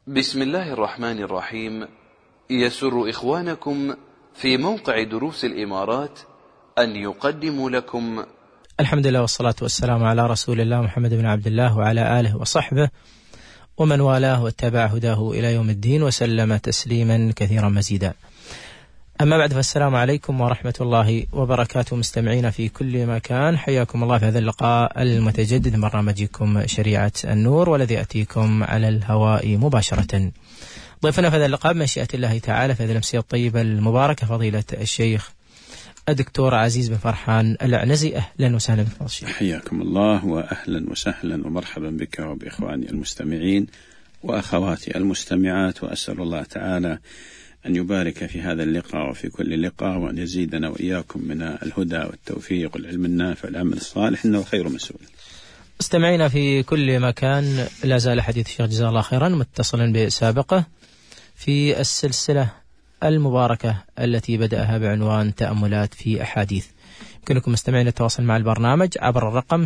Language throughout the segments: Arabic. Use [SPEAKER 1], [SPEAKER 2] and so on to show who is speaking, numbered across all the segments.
[SPEAKER 1] بسم الله الرحمن الرحيم. يسر إخوانكم في موقع دروس الإمارات أن يقدموا لكم
[SPEAKER 2] الحمد لله والصلاة والسلام على رسول الله محمد بن عبد الله وعلى آله وصحبه ومن والاه واتبع هداه إلى يوم الدين وسلم تسليما كثيرا مزيدا. أما بعد، فالسلام عليكم ورحمة الله وبركاته. مستمعين في كل مكان، حياكم الله في هذا اللقاء المتجدد من برنامجكم شريعة النور، والذي يأتيكم على الهواء مباشرة. ضيفنا في هذا اللقاء بمشيئة الله تعالى في هذه الأمسية الطيبة المباركة فضيلة الشيخ الدكتور عزيز بن فرحان العنزي. أهلا وسهلا بك الشيخ.
[SPEAKER 3] حياكم الله وأهلا وسهلا ومرحبا بك وبإخواني المستمعين وأخواتي المستمعات، وأسأل الله تعالى أن يبارك في هذا اللقاء وفي كل لقاء، وأن يزيدنا وإياكم من الهدى والتوفيق والعلم النافع والعمل الصالح، إنه خير مسؤول.
[SPEAKER 2] استمعينا في كل مكان، لا زال حديث الشيخ جزاه الله خيرا متصلا بسابقه في السلسلة المباركة التي بدأها بعنوان تأملات في أحاديث. يمكنكم مستمعين التواصل مع البرنامج عبر الرقم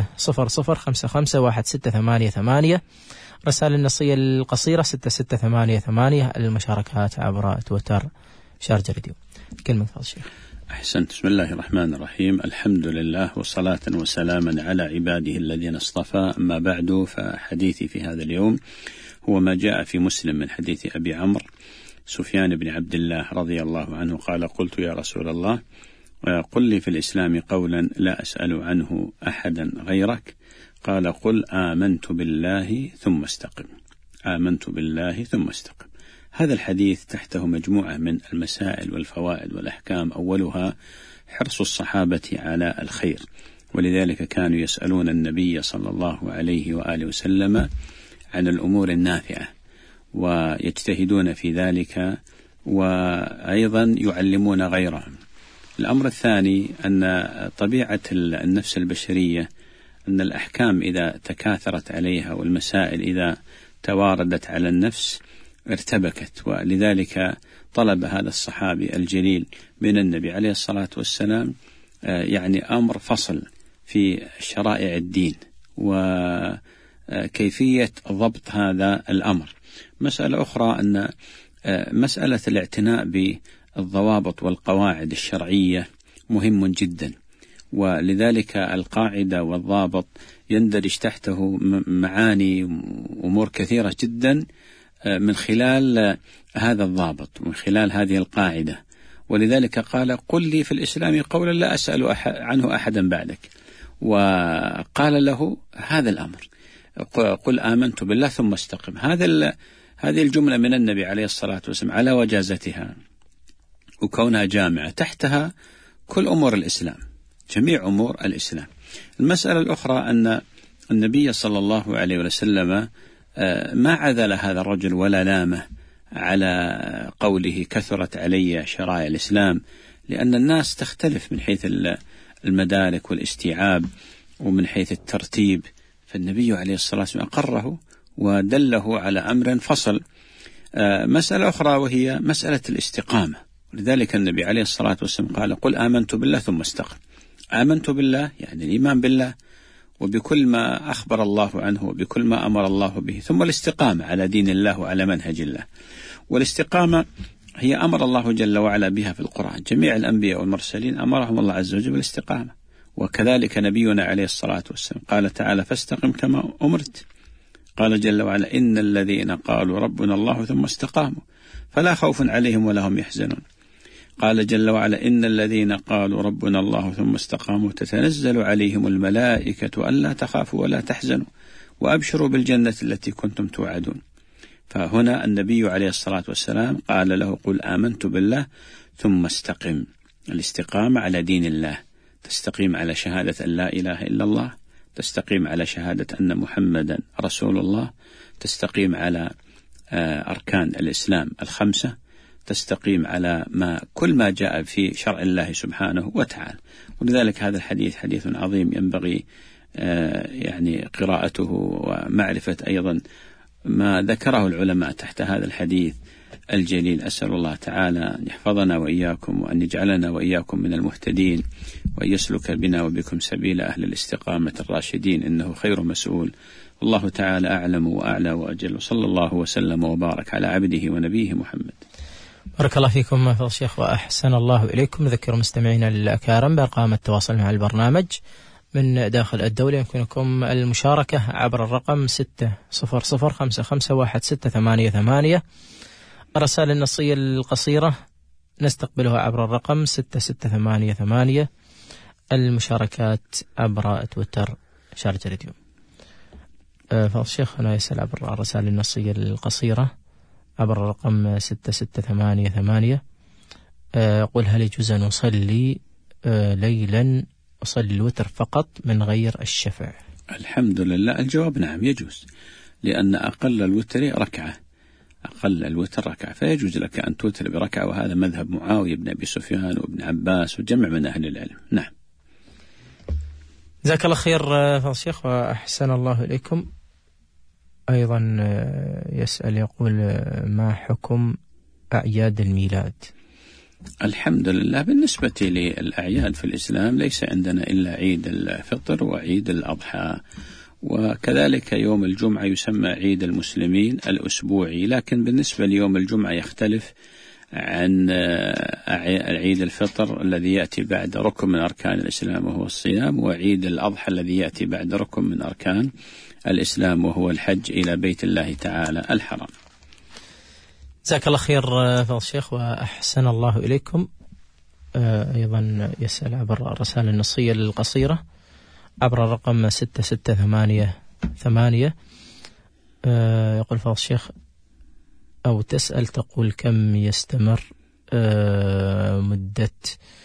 [SPEAKER 2] 600551688، رسائل النصية القصيرة 6688، المشاركات عبر تويتر شارجة راديو. كلمة فضل الشيخ.
[SPEAKER 3] أحسنت. بسم الله الرحمن الرحيم، الحمد لله وصلاة وسلاما على عباده الذين اصطفى، أما بعد، فحديثي في هذا اليوم هو ما جاء في مسلم من حديث أبي عمرو سفيان بن عبد الله رضي الله عنه قال: قلت يا رسول الله قل لي في الإسلام قولا لا أسأل عنه أحدا غيرك، قال: قل آمنت بالله ثم استقم. آمنت بالله ثم استقم. هذا الحديث تحته مجموعة من المسائل والفوائد والأحكام، أولها حرص الصحابة على الخير، ولذلك كانوا يسألون النبي صلى الله عليه وآله وسلم عن الأمور النافعة ويجتهدون في ذلك، وأيضا يعلمون غيرهم. الأمر الثاني أن طبيعة النفس البشرية أن الأحكام إذا تكاثرت عليها والمسائل إذا تواردت على النفس ارتبكت، ولذلك طلب هذا الصحابي الجليل من النبي عليه الصلاة والسلام يعني أمر فصل في شرائع الدين وكيفية ضبط هذا الأمر. مسألة أخرى أن مسألة الاعتناء بالضوابط والقواعد الشرعية مهم جدا، ولذلك القاعدة والضابط يندرج تحته معاني أمور كثيرة جدا من خلال هذا الضابط ومن خلال هذه القاعدة، ولذلك قال: قل لي في الإسلام قولا لا أسأل عنه أحدا بعدك، وقال له هذا الأمر: قل آمنت بالله ثم استقم. هذه الجملة من النبي عليه الصلاة والسلام على وجازتها وكونها جامعة تحتها كل أمور الإسلام، جميع أمور الإسلام. المسألة الأخرى أن النبي صلى الله عليه وسلم ما عذل هذا الرجل ولا لامه على قوله كثرت علي شرائع الإسلام، لأن الناس تختلف من حيث المدارك والاستيعاب ومن حيث الترتيب، فالنبي عليه الصلاة والسلام أقره ودله على أمر فصل. مسألة أخرى وهي مسألة الاستقامة، ولذلك النبي عليه الصلاة والسلام قال: قل آمنت بالله ثم استقم. آمنت بالله يعني الإيمان بالله وبكل ما أخبر الله عنه وبكل ما أمر الله به، ثم الاستقامة على دين الله وعلى منهج الله. والاستقامة هي أمر الله جل وعلا بها في القرآن، جميع الأنبياء والمرسلين أمرهم الله عز وجل بالاستقامة، وكذلك نبينا عليه الصلاة والسلام قال تعالى: فاستقم كما أمرت. قال جل وعلا: إن الذين قالوا ربنا الله ثم استقاموا فلا خوف عليهم ولا هم يحزنون. قال جل وعلا: إن الذين قالوا ربنا الله ثم استقاموا تتنزل عليهم الملائكة ألا تخافوا ولا تحزنوا وأبشروا بالجنة التي كنتم توعدون. فهنا النبي عليه الصلاة والسلام قال له: قل آمنت بالله ثم استقم. الاستقامة على دين الله، تستقيم على شهادة أن لا إله إلا الله، تستقيم على شهادة أن محمدا رسول الله، تستقيم على أركان الإسلام الخمسة، تستقيم على كل ما جاء في شرع الله سبحانه وتعالى. ولذلك هذا الحديث حديث عظيم ينبغي يعني قراءته ومعرفة أيضا ما ذكره العلماء تحت هذا الحديث الجليل. أسأل الله تعالى أن يحفظنا وإياكم، وأن يجعلنا وإياكم من المهتدين، وأن يسلك بنا وبكم سبيل أهل الاستقامة الراشدين، إنه خير مسؤول. الله تعالى أعلم وأعلى وأجل، وصلى الله وسلم وبارك على عبده ونبيه محمد.
[SPEAKER 2] بارك الله فيكم فضيلة الشيخ وأحسن الله إليكم. نذكر مستمعينا الأكارم بأرقام التواصل مع البرنامج من داخل الدولة. يمكنكم المشاركة عبر الرقم 600551688. الرسائل النصية القصيرة نستقبلها عبر الرقم 6688. المشاركات عبر تويتر شارجة راديو. فضيلة الشيخ أنا يسأل عبر الرسائل النصية القصيرة عبر الرقم 6688. قل هل يجوز أن أصلي ليلا أصلي الوتر فقط من غير الشفع؟
[SPEAKER 3] الحمد لله، الجواب نعم يجوز، لأن أقل الوتر ركعة، أقل الوتر ركعة، فيجوز لك أن توتر بركعة، وهذا مذهب معاوية بن أبي سفيان وابن عباس وجمع من أهل العلم. نعم.
[SPEAKER 2] جزاك الله خير فضيلة الشيخ وأحسن الله إليكم. أيضا يسأل يقول ما حكم أعياد الميلاد؟
[SPEAKER 3] الحمد لله، بالنسبة للأعياد في الإسلام ليس عندنا إلا عيد الفطر وعيد الأضحى، وكذلك يوم الجمعة يسمى عيد المسلمين الأسبوعي، لكن بالنسبة ليوم الجمعة يختلف عن عيد الفطر الذي يأتي بعد ركن من أركان الإسلام وهو الصيام، وعيد الأضحى الذي يأتي بعد ركن من أركان الإسلام وهو الحج إلى بيت الله تعالى الحرام.
[SPEAKER 2] جزاك الله خير فضيلة الشيخ وأحسن الله إليكم. أيضا يسأل عبر الرسالة النصية القصيرة عبر الرقم 6688. يقول فضيلة الشيخ أو تسأل تقول كم يستمر مدة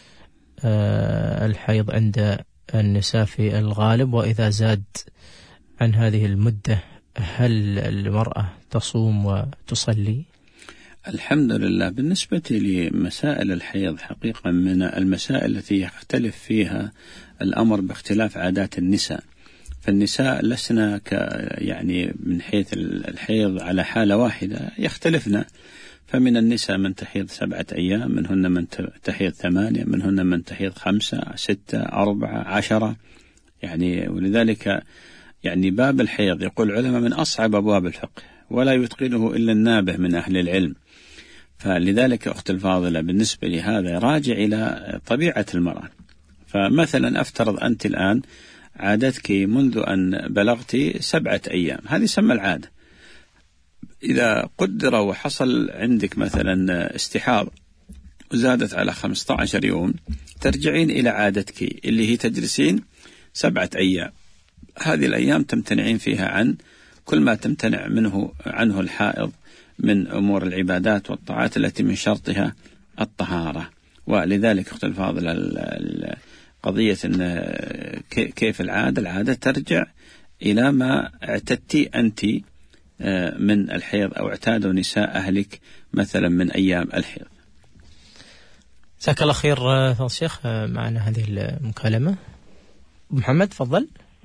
[SPEAKER 2] الحيض عند النساء في الغالب، وإذا زاد عن هذه المدة هل المرأة تصوم وتصلي؟
[SPEAKER 3] الحمد لله، بالنسبة لمسائل الحيض حقيقة من المسائل التي يختلف فيها الأمر باختلاف عادات النساء، فالنساء لسنا يعني من حيث الحيض على حالة واحدة، يختلفنا، فمن النساء من تحيض 7 أيام، منهن من تحيض 8، منهن من تحيض 5 6 4 10 يعني. ولذلك يعني باب الحيض يقول العلماء من أصعب أبواب الفقه، ولا يتقنه إلا النابه من أهل العلم. فلذلك أخت الفاضلة بالنسبة لهذا راجع إلى طبيعة المرأة. فمثلا أفترض أنت الآن عادتك منذ أن بلغت 7 أيام، هذه سمى العادة. إذا قدر وحصل عندك مثلا استحاضة وزادت على 15 يوم، ترجعين إلى عادتك اللي هي تجلسين 7 أيام. هذه الأيام تمتنعين فيها عن كل ما تمتنع عنه الحائض من أمور العبادات والطاعات التي من شرطها الطهارة. ولذلك أخت الفاضلة قضية إن كيف العادة ترجع إلى ما اعتدتي أنت من الحيض أو اعتادوا نساء أهلك مثلا من أيام الحيض.
[SPEAKER 2] جزاك الله خير فضيلة الشيخ. معنا هذه المكالمة. محمد تفضل.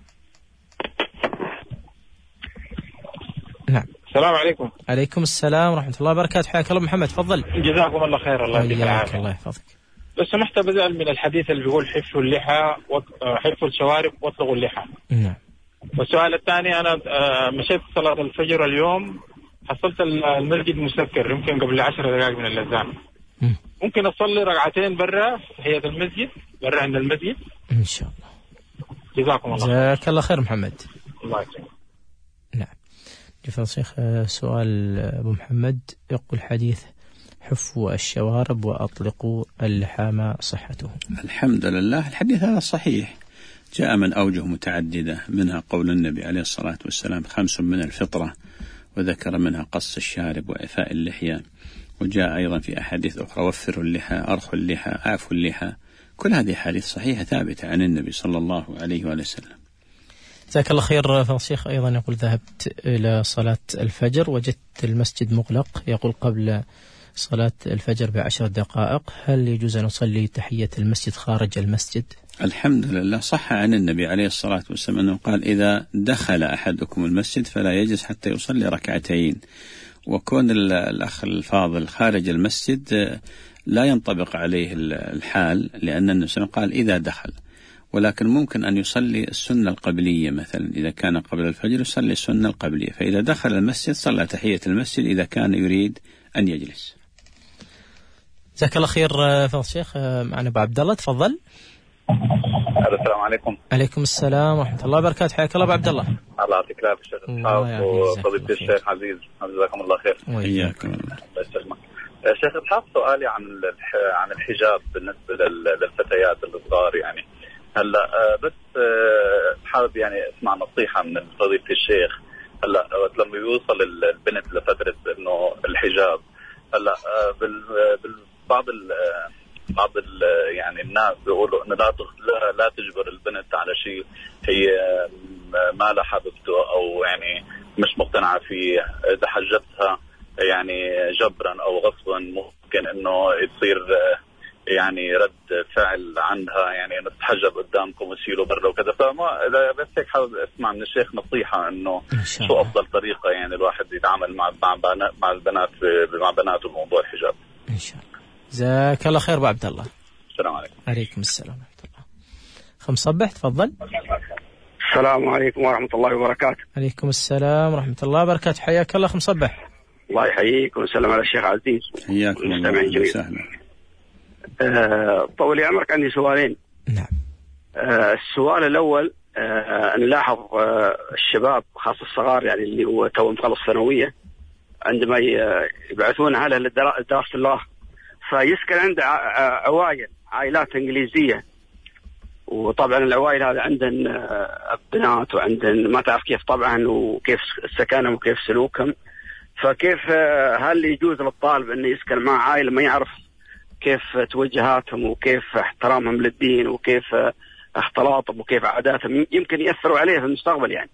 [SPEAKER 2] نعم.
[SPEAKER 4] السلام عليكم.
[SPEAKER 2] عليكم السلام ورحمة الله وبركاته. حياك الله محمد تفضل.
[SPEAKER 4] جزاكم الله خير. الله يديك العافية.
[SPEAKER 2] الله يحفظك.
[SPEAKER 4] لو سمحت بزعل من الحديث اللي بيقول حفوا اللحى حفوا الشوارب واطلقوا اللحى.
[SPEAKER 2] نعم.
[SPEAKER 4] والسؤال الثاني أنا مشيت صلاة الفجر اليوم، حصلت المسجد مسكر يمكن قبل 10 دقائق من الأذان. ممكن أصلي ركعتين برا تحية المسجد برا عند المسجد
[SPEAKER 2] إن شاء الله.
[SPEAKER 4] جزاكم الله.
[SPEAKER 2] جزاك الله خير محمد.
[SPEAKER 4] الله يسلمك.
[SPEAKER 2] نعم. فضيلة الشيخ سؤال أبو محمد يقول حديث حفوا الشوارب وأطلقوا اللحى ما صحته؟
[SPEAKER 3] الحمد لله، الحديث هذا صحيح، جاء من أوجه متعددة، منها قول النبي عليه الصلاة والسلام 5 من الفطرة، وذكر منها قص الشارب وإعفاء اللحية، وجاء أيضا في أحاديث أخرى وفروا اللحى، أرخوا اللحى، أعفوا اللحى. كل هذه حديث صحيحة ثابتة عن النبي صلى الله عليه وسلم.
[SPEAKER 2] جزاك الله خير. فالشيخ أيضا يقول ذهبت إلى صلاة الفجر وجدت المسجد مغلق، يقول قبل صلاة الفجر ب10 دقائق، هل يجوز أن أصلي تحية المسجد خارج المسجد؟
[SPEAKER 3] الحمد لله، صح عن النبي عليه الصلاة والسلام أنه قال إذا دخل أحدكم المسجد فلا يجلس حتى يصلي 2 ركعتين، وكون الأخ الفاضل خارج المسجد لا ينطبق عليه الحال، لأن النبي صلى الله عليه وسلم قال إذا دخل، ولكن ممكن أن يصلي السنة القبلية مثلا إذا كان قبل الفجر يصلي السنة القبلية، فإذا دخل المسجد صلى تحية المسجد إذا كان يريد أن يجلس.
[SPEAKER 2] جزاك الله خير فضل الشيخ. معنا أبو عبد الله، تفضل.
[SPEAKER 5] السلام عليكم.
[SPEAKER 2] عليكم السلام ورحمة الله وبركاته. حياك الله أبو عبد الله.
[SPEAKER 5] الله يعطيك العافية شيخ إسحاق وفضيلة الشيخ عزيز، جزاكم الله خير.
[SPEAKER 3] وإياكم.
[SPEAKER 5] الله يسلمك. شيخ إسحاق، سؤالي عن الحجاب بالنسبة للفتيات الصغار. يعني هلا بس حابب يعني اسمع نصيحة من فضيلة الشيخ. هلا لما يوصل البنت لفترة إنه الحجاب، هلا بعض يعني الناس بيقولوا إنه لا تجبر البنت على شيء هي ما لها حبيبته أو يعني مش مقتنعة فيه. إذا حجبتها يعني جبرا أو غصبا ممكن إنه يصير يعني رد فعل عنها، يعني نتحجب قدامكم وشيلوا برا وكذا. فما إذا بس هيك حابب أسمع من الشيخ نصيحة إنه شو أفضل طريقة يعني الواحد يتعامل مع البنات مع بنات موضوع الحجاب.
[SPEAKER 2] إن شاء الله. جزاك الله خير أبو عبد الله.
[SPEAKER 5] السلام عليكم.
[SPEAKER 2] عليكم السلام ورحمة الله. خمس صبح، تفضل.
[SPEAKER 6] السلام عليكم ورحمة الله وبركاته.
[SPEAKER 2] عليكم السلام ورحمة الله وبركاته. حياك الله خمس صبح.
[SPEAKER 6] الله يحييك وسلم على الشيخ عزيز.
[SPEAKER 3] حياكم الله وسهلا.
[SPEAKER 6] طول عمرك، عندي سؤالين.
[SPEAKER 2] نعم.
[SPEAKER 6] السؤال الأول، نلاحظ الشباب خاصة الصغار يعني اللي هو تو مخلص ثانوية، عندما يبعثون أهله لدراسة الله فيسكن عنده عائلات إنجليزية، وطبعا العوائل هذه عندن بنات وعندن ما تعرف كيف طبعا وكيف سكنهم وكيف سلوكهم. فكيف هل يجوز للطالب أنه يسكن مع عائلة ما يعرف كيف توجهاتهم وكيف احترامهم للدين وكيف اختلاطهم وكيف عاداتهم يمكن يأثروا عليه في المستقبل يعني؟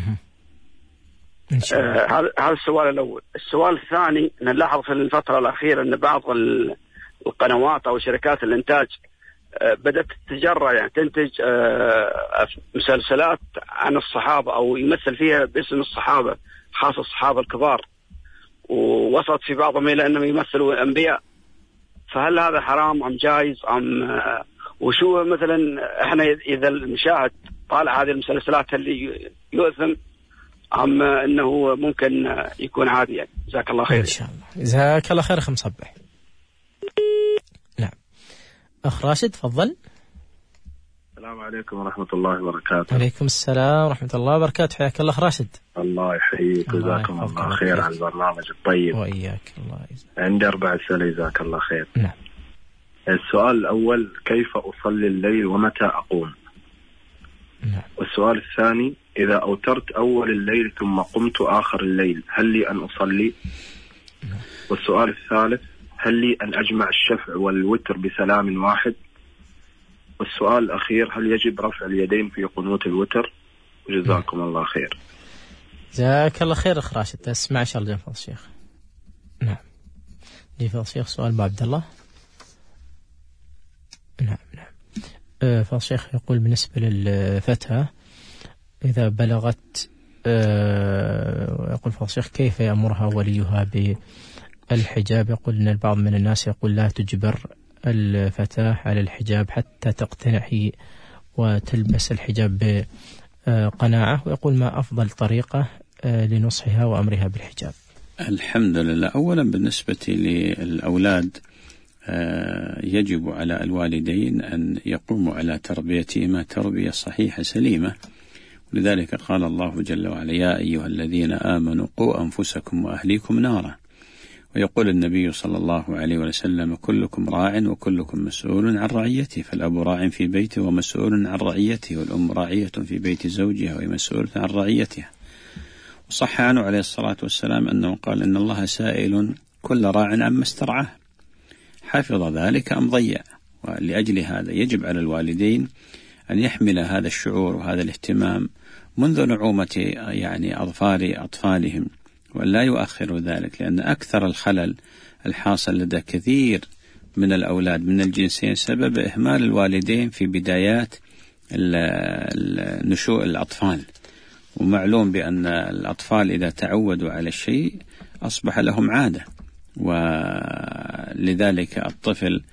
[SPEAKER 6] هذا السؤال الأول. السؤال الثاني، نلاحظ في الفترة الأخيرة أن بعض القنوات أو شركات الإنتاج بدأت تتجرأ يعني تنتج مسلسلات عن الصحابة أو يمثل فيها باسم الصحابة، خاصة الصحابة الكبار، ووصلت في بعضهم إلى أنهم يمثلوا أنبياء. فهل هذا حرام أم جائز أم وشو مثلا إحنا إذا المشاهد طالع هذه المسلسلات اللي يؤثم أم أنه ممكن يكون عادي يعني؟ جزاك الله خير.
[SPEAKER 2] إن شاء الله. جزاك الله خير. خمس صبح. نعم. أخ راشد، تفضل.
[SPEAKER 7] السلام عليكم ورحمة الله وبركاته.
[SPEAKER 2] عليكم السلام ورحمة الله وبركاته. حياك الله أخ راشد.
[SPEAKER 7] الله يحييك وجزاكم الله خير على البرنامج الطيب.
[SPEAKER 2] وإياك. الله يجزاك.
[SPEAKER 7] عندي 4 أسئلة جزاك الله خير.
[SPEAKER 2] نعم.
[SPEAKER 7] السؤال الأول، كيف أصلي الليل ومتى أقوم؟
[SPEAKER 2] نعم.
[SPEAKER 7] والسؤال الثاني، إذا أوترت أول الليل ثم قمت آخر الليل هل لي أن أصلي؟
[SPEAKER 2] نعم.
[SPEAKER 7] والسؤال الثالث، هل لي أن أجمع الشفع والوتر بسلام واحد؟ والسؤال الأخير، هل يجب رفع اليدين في قنوت الوتر؟ وجزاكم الله خير.
[SPEAKER 2] جزاك الله خير أخ راشد. اسمع شاء الله فضل الشيخ. نعم. فضل الشيخ سؤال أبو عبد الله. نعم. فضل الشيخ يقول بالنسبة للفتاة إذا بلغت يقول فضل الشيخ كيف يأمرها وليها بالحجاب؟ يقول أن البعض من الناس يقول لا تجبر الفتاة على الحجاب حتى تقتنع هي وتلبس الحجاب بقناعة، ويقول ما أفضل طريقة لنصحها وأمرها بالحجاب؟
[SPEAKER 3] الحمد لله. أولا بالنسبة للأولاد يجب على الوالدين أن يقوموا على تربيتهما تربية صحيحة سليمة، ولذلك قال الله جل وعلا يا أيها الذين آمنوا قوا أنفسكم وأهليكم نارا. ويقول النبي صلى الله عليه وسلم كلكم راع وكلكم مسؤول عن رعيته، فالأب راع في بيته ومسؤول عن رعيته، والأم راعية في بيت زوجها ومسؤولة عن رعيتها. وصح عنه عليه الصلاة والسلام أنه قال إن الله سائل كل راع عما استرعاه حفظ ذلك أم ضيع. ولأجل هذا يجب على الوالدين أن يحمل هذا الشعور وهذا الاهتمام منذ نعومة يعني أظفار أطفالهم، ولا يؤخروا ذلك، لأن أكثر الخلل الحاصل لدى كثير من الأولاد من الجنسين سبب إهمال الوالدين في بدايات نشوء الأطفال. ومعلوم بأن الأطفال إذا تعودوا على الشيء أصبح لهم عادة. ولذلك الطفل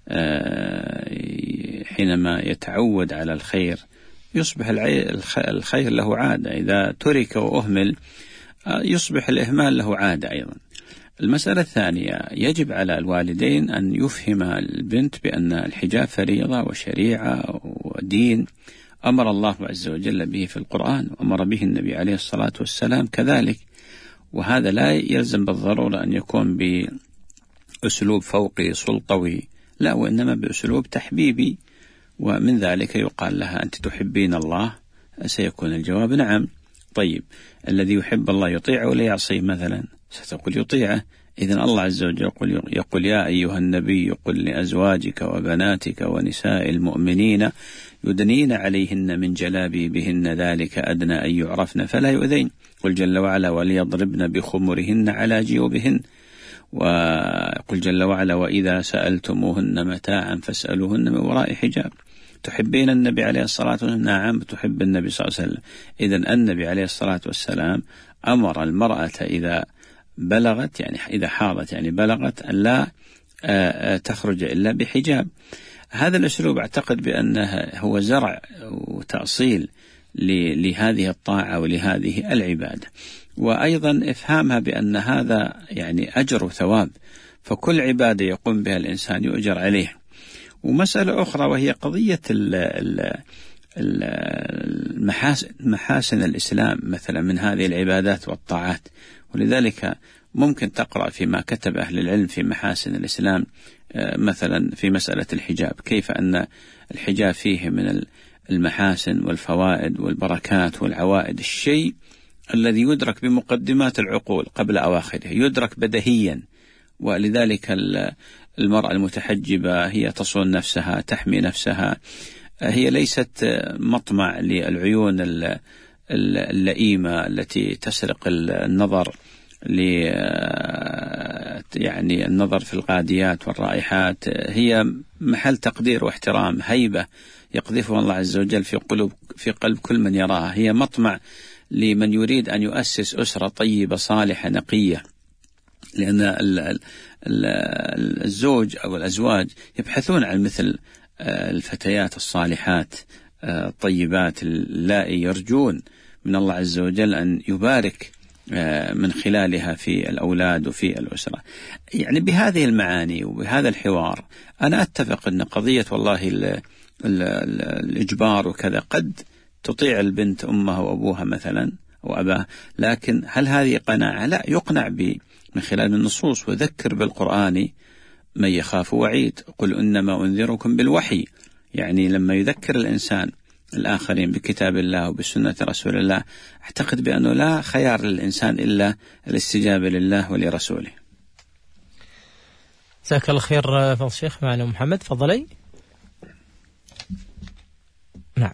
[SPEAKER 3] حينما يتعود على الخير يصبح الخير له عادة، إذا ترك وأهمل يصبح الإهمال له عادة أيضا. المسألة الثانية، يجب على الوالدين أن يفهم البنت بأن الحجاب فريضة وشريعة ودين أمر الله عز وجل به في القرآن، وأمر به النبي عليه الصلاة والسلام كذلك. وهذا لا يلزم بالضرورة أن يكون بأسلوب فوقي سلطوي، لا، وإنما بأسلوب تحبيبي. ومن ذلك يقال لها: أنت تحبين الله؟ سيكون الجواب نعم. طيب، الذي يحب الله يطيعه ولا يعصيه مثلا؟ ستقول يطيعه. إذن الله عز وجل يقول: يا أيها النبي قل لأزواجك وبناتك ونساء المؤمنين يدنين عليهن من جلابيبهن ذلك أدنى أن يعرفن فلا يؤذين. قل جل وعلا: وليضربن بخمرهن على جيوبهن. وقل جل وعلا: وإذا سألتموهن متاعا فاسألوهن من وراء حجاب. تحبين النبي عليه الصلاة والسلام؟ نعم، تحب النبي صلى الله عليه وسلم. إذن النبي عليه الصلاة والسلام أمر المرأة إذا بلغت، يعني إذا حاضت يعني بلغت، أن لا تخرج إلا بحجاب. هذا الأسلوب أعتقد بأنه هو زرع وتأصيل لهذه الطاعة ولهذه العبادة، وأيضا إفهامها بأن هذا يعني أجر وثواب، فكل عبادة يقوم بها الإنسان يؤجر عليه. ومسألة أخرى وهي قضية محاسن الإسلام مثلا من هذه العبادات والطاعات. ولذلك ممكن تقرأ فيما كتب أهل العلم في محاسن الإسلام، مثلا في مسألة الحجاب، كيف أن الحجاب فيه من المحاسن والفوائد والبركات والعوائد الشيء الذي يدرك بمقدمات العقول قبل أواخره، يدرك بديهيا. ولذلك المرأة المتحجبة هي تصون نفسها، تحمي نفسها، هي ليست مطمع للعيون اللئيمة التي تسرق النظر، يعني النظر في القاديات والرائحات. هي محل تقدير واحترام، هيبة يقذفها الله عز وجل في قلب كل من يراها. هي مطمع لمن يريد أن يؤسس أسرة طيبة صالحة نقية، لأن الزوج أو الأزواج يبحثون عن مثل الفتيات الصالحات الطيبات اللائي، يرجون من الله عز وجل أن يبارك من خلالها في الأولاد وفي الأسرة. يعني بهذه المعاني وبهذا الحوار أنا أتفق أن قضية والله الإجبار وكذا قد تطيع البنت أمها وأبوها مثلا وأباها، لكن هل هذه قناعة؟ لا، يقنع من خلال النصوص. وذكر بالقرآن من يخاف وعيد، قل إنما أنذركم بالوحي. يعني لما يذكر الإنسان الآخرين بكتاب الله وبسنة رسول الله، أعتقد بأنه لا خيار للإنسان إلا الاستجابة لله ولرسوله.
[SPEAKER 2] جزاك الله خير فضل الشيخ. معنا محمد، فضلي. نعم،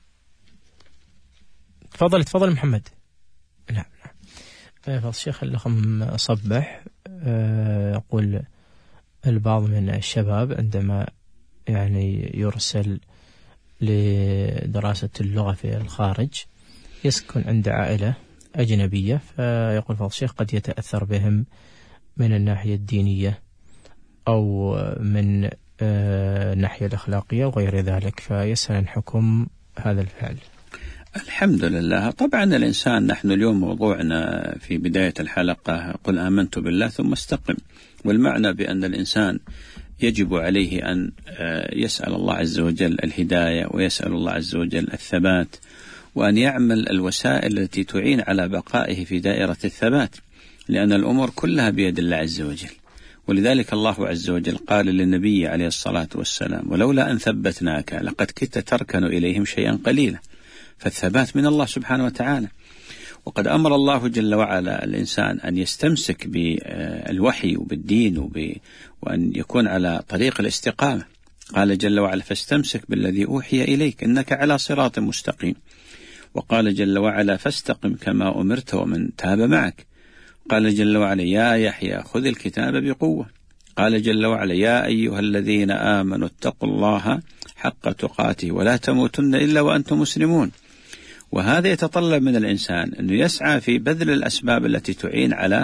[SPEAKER 2] تفضل محمد. نعم. فضل الشيخ الأخم صبح يقول البعض من الشباب عندما يعني يرسل لدراسة اللغة في الخارج يسكن عند عائلة أجنبية، فيقول فضل الشيخ قد يتأثر بهم من الناحية الدينية أو من الناحية الأخلاقية وغير ذلك، فيسأل عن حكم هذا الفعل.
[SPEAKER 3] الحمد لله. طبعا الإنسان، نحن اليوم موضوعنا في بداية الحلقة قل آمنت بالله ثم استقم، والمعنى بأن الإنسان يجب عليه أن يسأل الله عز وجل الهداية، ويسأل الله عز وجل الثبات، وأن يعمل الوسائل التي تعين على بقائه في دائرة الثبات، لأن الأمور كلها بيد الله عز وجل. ولذلك الله عز وجل قال للنبي عليه الصلاة والسلام: ولولا أن ثبتناك لقد كدت تركن إليهم شيئا قليلا. فالثبات من الله سبحانه وتعالى. وقد أمر الله جل وعلا الإنسان أن يستمسك بالوحي وبالدين وأن يكون على طريق الاستقامة. قال جل وعلا: فاستمسك بالذي أوحي إليك إنك على صراط مستقيم. وقال جل وعلا: فاستقم كما أمرت ومن تاب معك. قال جل وعلا: يا يحيى خذ الكتاب بقوة. قال جل وعلا: يا أيها الذين آمنوا اتقوا الله حق تقاته ولا تموتن إلا وأنتم مسلمون. وهذا يتطلب من الإنسان أنه يسعى في بذل الأسباب التي تعين على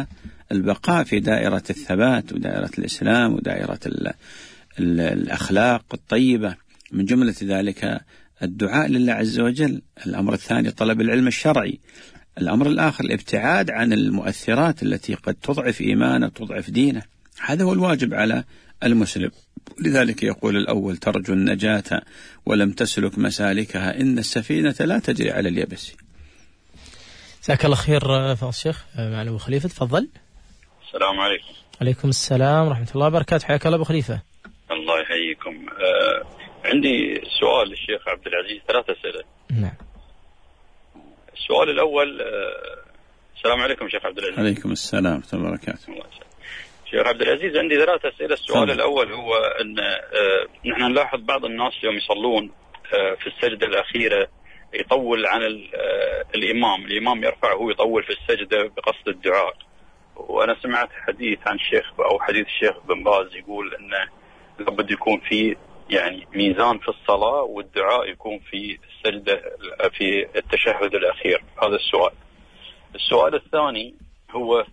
[SPEAKER 3] البقاء في دائرة الثبات ودائرة الإسلام ودائرة الأخلاق الطيبة، من جملة ذلك الدعاء لله عز وجل. الأمر الثاني طلب العلم الشرعي. الأمر الآخر الابتعاد عن المؤثرات التي قد تضعف إيمانه وتضعف دينه. هذا هو الواجب على المسلم. لذلك يقول الأول: ترجو النجاة ولم تسلك مسالكها، إن السفينة لا تجري على اليبس.
[SPEAKER 2] جزاك الله خير فضل الشيخ. معنا أبو خليفة، تفضل.
[SPEAKER 8] السلام عليكم.
[SPEAKER 2] عليكم السلام ورحمة الله وبركاته، حياك الله أبو خليفة.
[SPEAKER 8] الله يحييكم. عندي سؤال للشيخ عبد العزيز، 3 أسئلة.
[SPEAKER 2] نعم.
[SPEAKER 8] السؤال الأول، السلام عليكم شيخ عبد العزيز.
[SPEAKER 3] عليكم السلام ورحمة الله وبركاته.
[SPEAKER 8] شيخ عبد العزيز، عندي 3 أسئلة. السؤال الأول هو أن نحن نلاحظ بعض الناس يوم يصلون في السجدة الأخيرة يطول عن الإمام يرفع هو يطول في السجدة بقصد الدعاء. وأنا سمعت حديث عن الشيخ أو حديث الشيخ بن باز يقول أنه لابد يكون في يعني ميزان في الصلاة والدعاء يكون في السجدة في التشهد الأخير. هذا السؤال. السؤال الثاني هو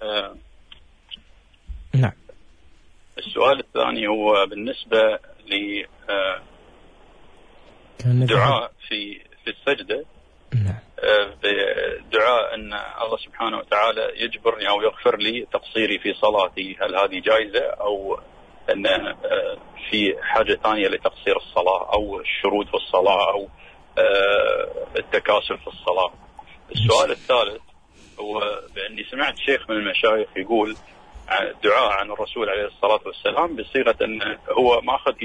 [SPEAKER 2] نعم.
[SPEAKER 8] السؤال الثاني هو بالنسبة لدعاء في السجدة.
[SPEAKER 2] نعم.
[SPEAKER 8] دعاء أن الله سبحانه وتعالى يجبرني أو يغفر لي تقصيري في صلاتي، هل هذه جائزة أو أن في حاجة ثانية لتقصير الصلاة أو الشرود في الصلاة أو التكاسل في الصلاة؟ السؤال الثالث هو بأني سمعت شيخ من المشايخ يقول دعاء عن الرسول عليه الصلاة والسلام بصيغة أن هو ماخذ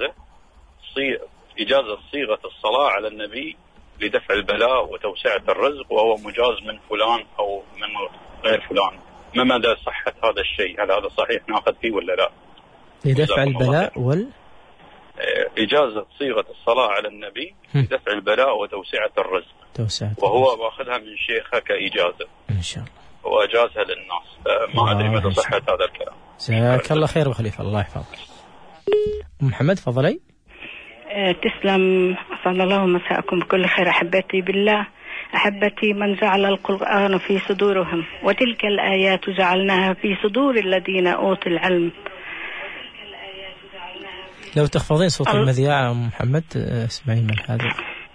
[SPEAKER 8] إجازة صيغة الصلاة على النبي لدفع البلاء وتوسعة الرزق، وهو مجاز من فلان أو من غير فلان. ما مدى صحة هذا الشيء؟ هل هذا صحيح ناخذ فيه ولا لا؟
[SPEAKER 2] لدفع البلاء
[SPEAKER 8] إجازة صيغة الصلاة على النبي لدفع البلاء وتوسعة الرزق، وهو واخذها من شيخه كإجازة
[SPEAKER 2] إن شاء الله
[SPEAKER 8] وأجازها للناس. ما أدري مدى صحة هذا الكلام.
[SPEAKER 2] جزاك الله خير وخليفة، الله يحفظك. محمد فضلي.
[SPEAKER 9] تسلم، أسعد الله مساءكم بكل خير. أحبتي بالله، أحبتي من جعل القرآن في صدورهم، وتلك الآيات جعلناها في صدور الذين أوتوا العلم.
[SPEAKER 2] لو تخفضين صوت المذياع محمد اسمعين من هذا.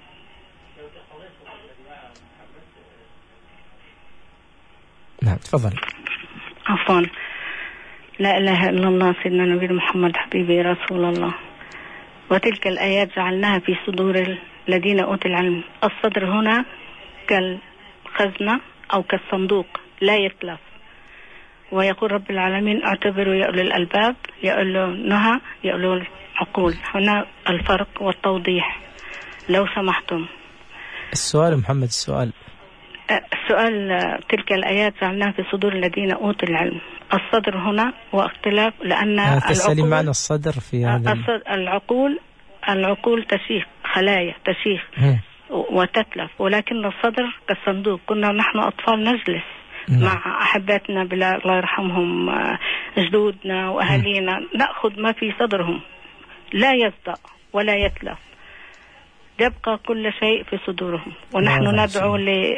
[SPEAKER 2] نعم تفضل.
[SPEAKER 9] عفوا. لا إله إلا الله سيدنا نبي محمد حبيبي رسول الله. وتلك الآيات جعلناها في صدور الذين أوتوا العلم. الصدر هنا كالخزنة أو كالصندوق لا يتلف. ويقول رب العالمين: اعتبروا يا أولي الألباب، يا أولي النهى، يا أولي العقول. هنا الفرق والتوضيح لو سمحتم.
[SPEAKER 2] السؤال محمد، السؤال
[SPEAKER 9] تلك الآيات جعلناها في صدور الذين أوتوا العلم. الصدر هنا واختلاف، لأن
[SPEAKER 2] تسألي معنى الصدر في هذا
[SPEAKER 9] العقول تشيخ، خلايا تشيخ وتتلف، ولكن الصدر كالصندوق. كنا نحن أطفال نجلس مع أحباتنا الله يرحمهم، جدودنا وأهالينا، نأخذ ما في صدرهم لا يصدأ ولا يتلف، يبقى كل شيء في صدورهم. ونحن ندعو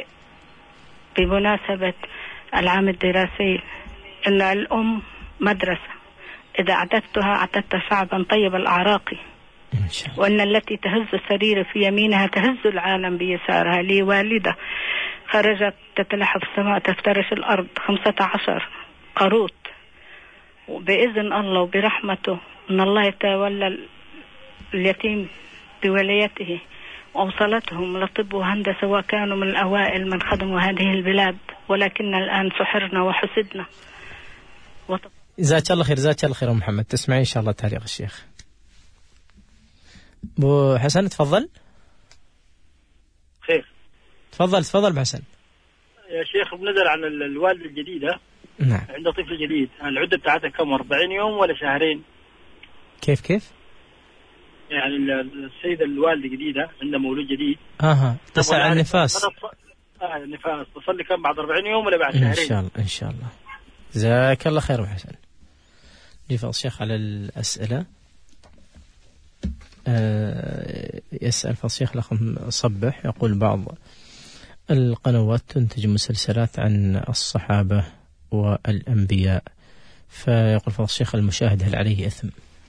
[SPEAKER 9] بمناسبة العام الدراسي أن الأم مدرسة، إذا أعددتها أعددت شعبا طيب الأعراق، وأن التي تهز السرير في يمينها تهز العالم بيسارها. لي والدة خرجت تتلحف السماء تفترش الأرض 15 قروط، وبإذن الله وبرحمته أن الله يتولى اليتيم بولايته، وأوصلتهم لطب وهندسة وكانوا من الأوائل من خدموا هذه البلاد، ولكن الآن سحرنا وحسدنا.
[SPEAKER 2] جزاك الله خير، جزاك الله خير محمد. تسمعين إن شاء الله تعليق الشيخ. أبو حسن تفضل.
[SPEAKER 10] خير.
[SPEAKER 2] تفضل حسن.
[SPEAKER 10] يا شيخ، بنزل عن الوالدة الجديدة.
[SPEAKER 2] نعم.
[SPEAKER 10] عنده طفل جديد، العدة بتاعتها كم؟ 40 يوم ولا شهرين؟
[SPEAKER 2] كيف؟
[SPEAKER 10] يعني السيدة الوالدة جديدة عندها مولود جديد.
[SPEAKER 2] تسأل عن النفاس.
[SPEAKER 10] النفاس تصلي كم؟ بعد 40 يوم ولا بعد شهرين؟
[SPEAKER 2] إن شاء الله. جزاك الله خير حسن. نفضل الشيخ على الأسئلة. يسأل فالشيخ الأخ صبح، يقول: بعض القنوات تنتج مسلسلات عن الصحابة والأنبياء. فيقول فضل الشيخ المشاهد هل عليه إثم؟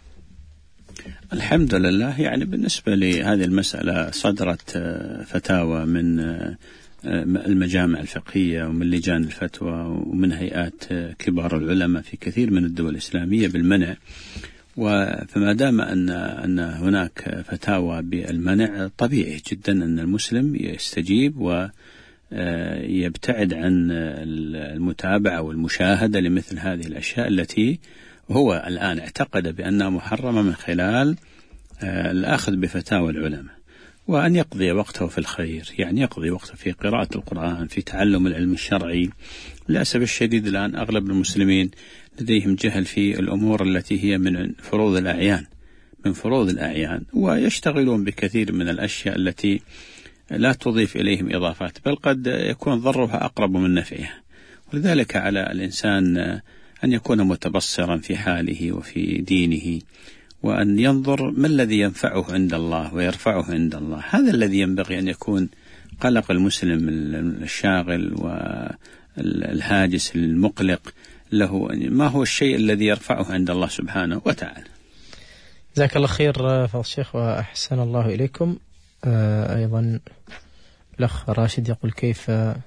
[SPEAKER 3] الحمد لله. يعني بالنسبة لهذه المسألة صدرت فتاوى من المجامع الفقهية ومن لجان الفتوى ومن هيئات كبار العلماء في كثير من الدول الإسلامية بالمنع، فما دام أن هناك فتاوى بالمنع طبيعي جدا أن المسلم يستجيب ويبتعد عن المتابعة والمشاهدة لمثل هذه الأشياء التي هو الآن اعتقد بأنها محرمة من خلال الأخذ بفتاوى العلماء، وأن يقضي وقته في الخير، يعني يقضي وقته في قراءة القرآن، في تعلم العلم الشرعي. للأسف الشديد الآن أغلب المسلمين لديهم جهل في الأمور التي هي من فروض الأعيان، ويشتغلون بكثير من الأشياء التي لا تضيف إليهم إضافات، بل قد يكون ضرها أقرب من نفعها. ولذلك على الإنسان أن يكون متبصرا في حاله وفي دينه، وأن ينظر ما الذي ينفعه عند الله ويرفعه عند الله. هذا الذي ينبغي أن يكون قلق المسلم الشاغل والهاجس المقلق له، ما هو الشيء الذي يرفعه عند الله سبحانه وتعالى.
[SPEAKER 2] جزاك الله خير فضل الشيخ وأحسن الله إليكم. أيضا الأخ راشد يقول كيف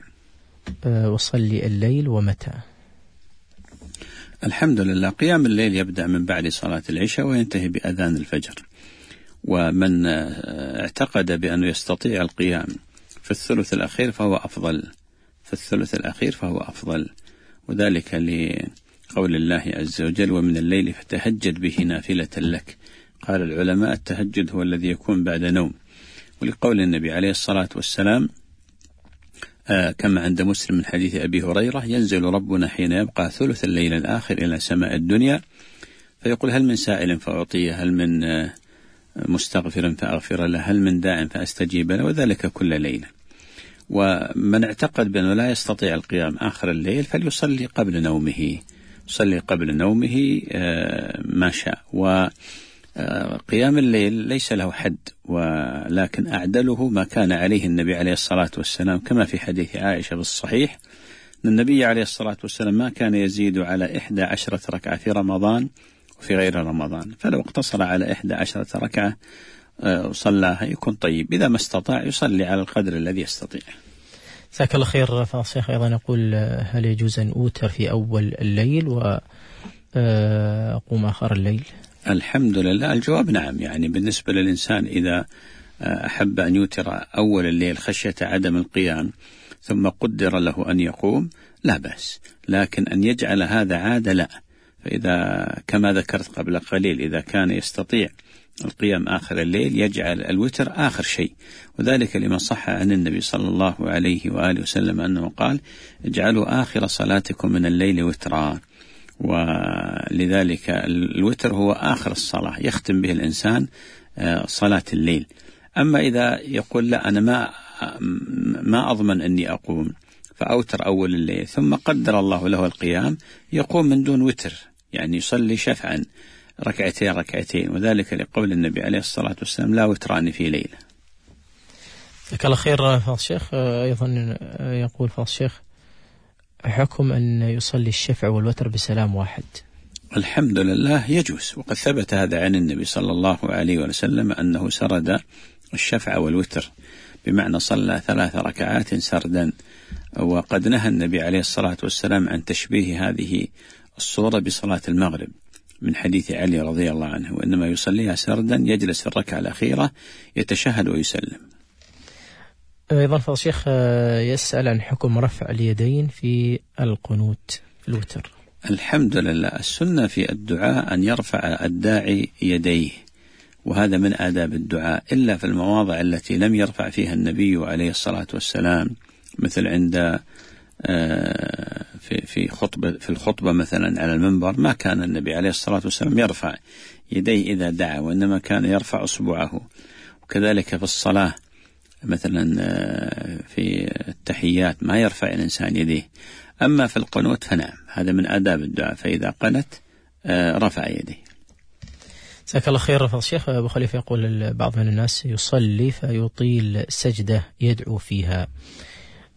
[SPEAKER 2] أصلي الليل ومتى؟
[SPEAKER 3] الحمد لله. قيام الليل يبدأ من بعد صلاة العشاء وينتهي بأذان الفجر، ومن اعتقد بأنه يستطيع القيام في الثلث الأخير فهو أفضل، وذلك لقول الله عز وجل ومن الليل فتهجد به نافلة لك. قال العلماء التهجد هو الذي يكون بعد نوم، ولقول النبي عليه الصلاة والسلام كما عند مسلم من حديث أبي هريرة ينزل ربنا حين يبقى ثلث الليل الآخر إلى سماء الدنيا فيقول هل من سائل فأعطيه، هل من مستغفر فأغفر له، هل من داع فأستجيب له، وذلك كل ليلة. ومن اعتقد بأنه لا يستطيع القيام آخر الليل فليصلي قبل نومه ما شاء. وقيام الليل ليس له حد، ولكن أعدله ما كان عليه النبي عليه الصلاة والسلام، كما في حديث عائشة بالصحيح أن النبي عليه الصلاة والسلام ما كان يزيد على 11 ركعة في رمضان وفي غير رمضان، فلو اقتصر على 11 ركعة وصلاها يكون طيب، إذا ما استطاع يصلي على القدر الذي يستطيع.
[SPEAKER 2] جزاك الله خير. فالشيخ أيضا يقول هل يجوز أن أوتر في أول الليل وأقوم آخر الليل؟
[SPEAKER 3] الحمد لله. الجواب نعم. يعني بالنسبة للإنسان إذا أحب أن يوتر أول الليل خشية عدم القيام ثم قدر له أن يقوم لا بأس، لكن أن يجعل هذا عادة لا. فإذا كما ذكرت قبل قليل إذا كان يستطيع القيام آخر الليل يجعل الوتر آخر شيء، وذلك لما صح عن النبي صلى الله عليه وآله وسلم أنه قال اجعلوا آخر صلاتكم من الليل وترا، ولذلك الوتر هو آخر الصلاة يختم به الإنسان صلاة الليل. أما إذا يقول لا أنا ما أضمن أني أقوم فأوتر أول الليل ثم قدر الله له القيام يقوم من دون وتر، يعني يصلي شفعا ركعتين، وذلك لقول النبي عليه الصلاة والسلام لا وتران في ليلة.
[SPEAKER 2] جزاك الله خير فضل الشيخ. أيضا يقول فضل الشيخ حكم أن يصلي الشفع والوتر بسلام واحد؟
[SPEAKER 3] الحمد لله يجوز، وقد ثبت هذا عن النبي صلى الله عليه وسلم أنه سرد الشفع والوتر، بمعنى صلى 3 ركعات سردا، وقد نهى النبي عليه الصلاة والسلام عن تشبيه هذه الصورة بصلاة المغرب من حديث علي رضي الله عنه، وإنما يصليها سردا يجلس في الركعة الأخيرة يتشهد ويسلم.
[SPEAKER 2] أيضا فضل الشيخ يسأل عن حكم رفع اليدين في القنوت في الوتر.
[SPEAKER 3] الحمد لله. السنة في الدعاء أن يرفع الداعي يديه، وهذا من آداب الدعاء، إلا في المواضع التي لم يرفع فيها النبي عليه الصلاة والسلام، مثل عند في الخطبة مثلا على المنبر ما كان النبي عليه الصلاة والسلام يرفع يديه إذا دعا، وإنما كان يرفع أصبعه. وكذلك في الصلاة مثلا في التحيات ما يرفع الإنسان يديه. أما في القنوت فنعم، هذا من آداب الدعاء، فإذا قنت رفع يديه.
[SPEAKER 2] جزاك الله خير فضل الشيخ. أبو خليفة يقول بعض من الناس يصلي فيطيل سجدة يدعو فيها،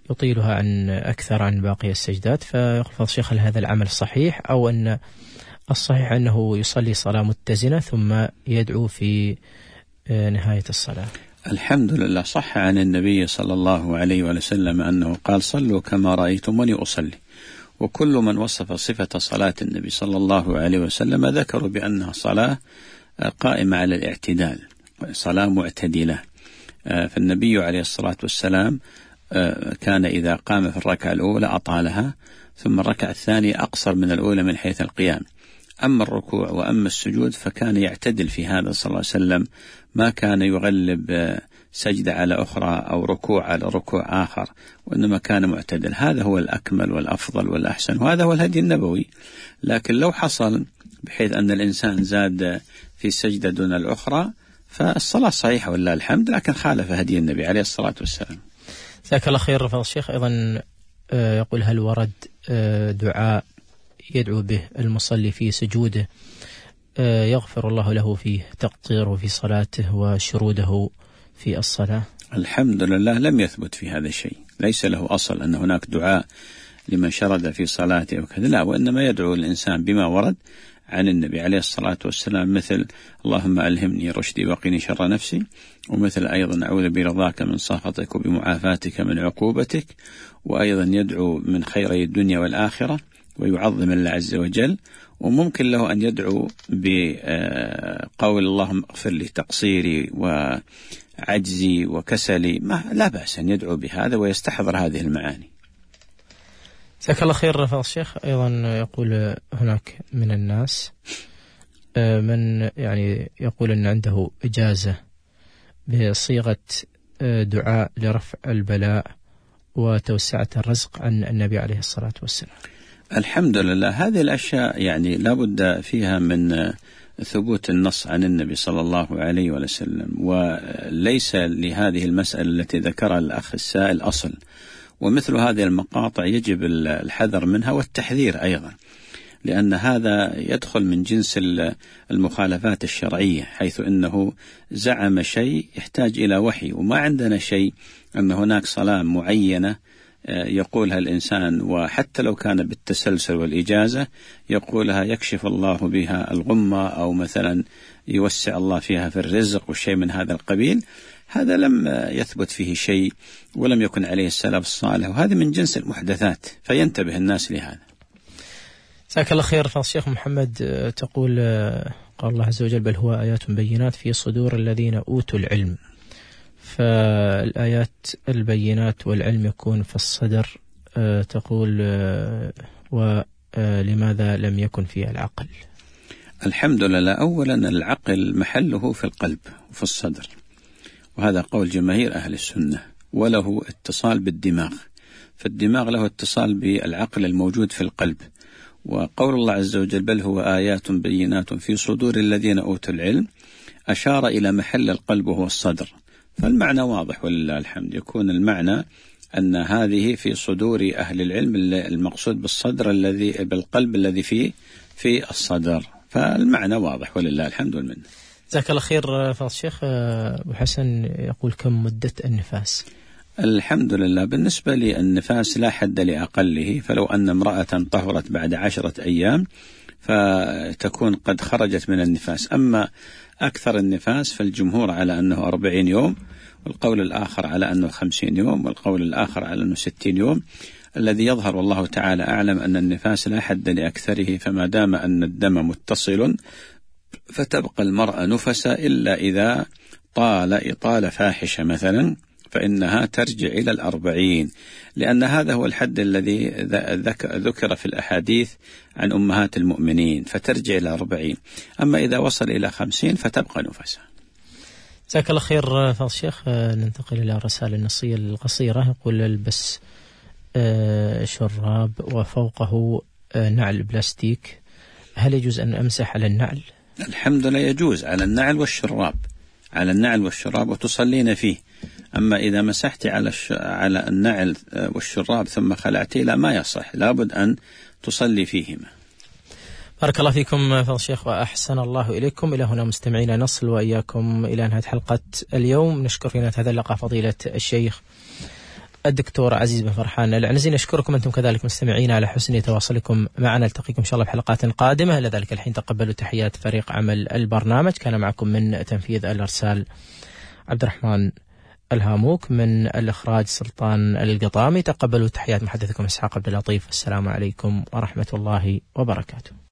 [SPEAKER 2] يطيلها أكثر عن باقي السجدات، فيقول شيخ هل هذا العمل صحيح، أو أن الصحيح أنه يصلي صلاة متزنة ثم يدعو في نهاية الصلاة؟
[SPEAKER 3] الحمد لله، صح عن النبي صلى الله عليه وسلم أنه قال صلوا كما رأيتموني أصلي، وكل من وصف صفة صلاة النبي صلى الله عليه وسلم ذكروا بأنها صلاة قائمة على الاعتدال، صلاة معتدلة. فالنبي عليه الصلاة والسلام كان إذا قام في الركعة الأولى أطالها، ثم الركعة الثانية أقصر من الأولى من حيث القيام. أما الركوع وأما السجود فكان يعتدل في هذا صلى الله عليه وسلم، ما كان يغلب سجدة على أخرى أو ركوع على ركوع آخر، وإنما كان معتدل. هذا هو الأكمل والأفضل والأحسن، وهذا هو الهدي النبوي. لكن لو حصل بحيث أن الإنسان زاد في سجدة دون الأخرى فالصلاة صحيحة ولله الحمد، لكن خالف هدي النبي عليه الصلاة والسلام.
[SPEAKER 2] جزاك الله خير. فضل الشيخ أيضا يقول هل ورد دعاء يدعو به المصلي في سجوده يغفر الله له فيه تقصيره في صلاته وشروده في الصلاة؟
[SPEAKER 3] الحمد لله لم يثبت في هذا الشيء، ليس له أصل أن هناك دعاء لمن شرد في صلاته وكذا، لا، وإنما يدعو الإنسان بما ورد عن النبي عليه الصلاة والسلام، مثل اللهم ألهمني رشدي وقني شر نفسي، ومثل أيضا أعوذ برضاك من سخطك وبمعافاتك من عقوبتك، وأيضا يدعو من خيري الدنيا والآخرة ويعظم الله عز وجل. وممكن له أن يدعو بقول اللهم اغفر لي تقصيري وعجزي وكسلي، لا بأس أن يدعو بهذا ويستحضر هذه المعاني.
[SPEAKER 2] جزاك الله خير. فضل الشيخ أيضا يقول هناك من الناس من يعني يقول أن عنده إجازة بصيغة دعاء لرفع البلاء وتوسعة الرزق عن النبي عليه الصلاة والسلام.
[SPEAKER 3] الحمد لله، هذه الأشياء يعني لا بد فيها من ثبوت النص عن النبي صلى الله عليه وسلم، وليس لهذه المسألة التي ذكرها الأخ السائل أصل، ومثل هذه المقاطع يجب الحذر منها والتحذير أيضا، لأن هذا يدخل من جنس المخالفات الشرعية، حيث أنه زعم شيء يحتاج إلى وحي، وما عندنا شيء أن هناك صلاة معينة يقولها الإنسان، وحتى لو كان بالتسلسل والإجازة يقولها يكشف الله بها الغمة، أو مثلا يوسع الله فيها في الرزق والشيء من هذا القبيل. هذا لم يثبت فيه شيء ولم يكن عليه السلف الصالح، وهذا من جنس المحدثات، فينتبه الناس لهذا.
[SPEAKER 2] جزاك الله خير. فضل الشيخ محمد تقول قال الله عز وجل بل هو آيات بينات في صدور الذين أوتوا العلم، فالآيات البينات والعلم يكون في الصدر، تقول ولماذا لم يكن في العقل؟
[SPEAKER 3] الحمد لله، أولا العقل محله في القلب وفي الصدر، وهذا قول جماهير أهل السنة، وله اتصال بالدماغ، فالدماغ له اتصال بالعقل الموجود في القلب. وقول الله عز وجل بل هو آيات بينات في صدور الذين أوتوا العلم أشار إلى محل القلب وهو الصدر، فالمعنى واضح ولله الحمد. يكون المعنى أن هذه في صدور أهل العلم، المقصود بالصدر الذي بالقلب الذي في الصدر، فالمعنى واضح ولله الحمد والمنة.
[SPEAKER 2] جزاك الله خير. فضل الشيخ أبو حسن يقول كم مدة النفاس؟
[SPEAKER 3] الحمد لله، بالنسبة للنفاس لا حد لأقله، فلو أن امرأة طهرت بعد 10 أيام فتكون قد خرجت من النفاس. أما أكثر النفاس فالجمهور على أنه 40 يوم، والقول الآخر على أنه 50 يوم، والقول الآخر على أنه 60 يوم. الذي يظهر والله تعالى أعلم أن النفاس لا حد لأكثره، فما دام أن الدم متصل فتبقى المرأة نفسا، إلا إذا طال إطالة فاحشة مثلا فإنها ترجع إلى 40، لأن هذا هو الحد الذي ذكر في الأحاديث عن أمهات المؤمنين، فترجع إلى 40. أما إذا وصل إلى 50 فتبقى نفسها.
[SPEAKER 2] جزاك الله خير. فضل الشيخ ننتقل إلى الرسالة النصية القصيرة. يقول البس شراب وفوقه نعل بلاستيك، هل يجوز أن أمسح على النعل؟
[SPEAKER 3] الحمد لله يجوز على النعل والشراب، على النعل والشراب وتصلين فيه. أما إذا مسحت على النعل والشراب ثم خلعتي لا، ما يصح، لابد أن تصلي فيهما.
[SPEAKER 2] بارك الله فيكم فضل الشيخ وأحسن الله إليكم. إلى هنا مستمعينا نصل وإياكم إلى نهاية حلقة اليوم. نشكر في نهاية هذا اللقاء فضيلة الشيخ الدكتور عزيز بن فرحان العنزي. نشكركم أنتم كذلك مستمعين على حسن تواصلكم معنا. نلتقيكم إن شاء الله في حلقات قادمة. إلى ذلك الحين تقبلوا تحيات فريق عمل البرنامج. كان معكم من تنفيذ الإرسال عبد الرحمن الهاموك، من الإخراج سلطان القطامي. تقبلوا تحيات محدثكم إسحاق عبد اللطيف. السلام عليكم ورحمة الله وبركاته.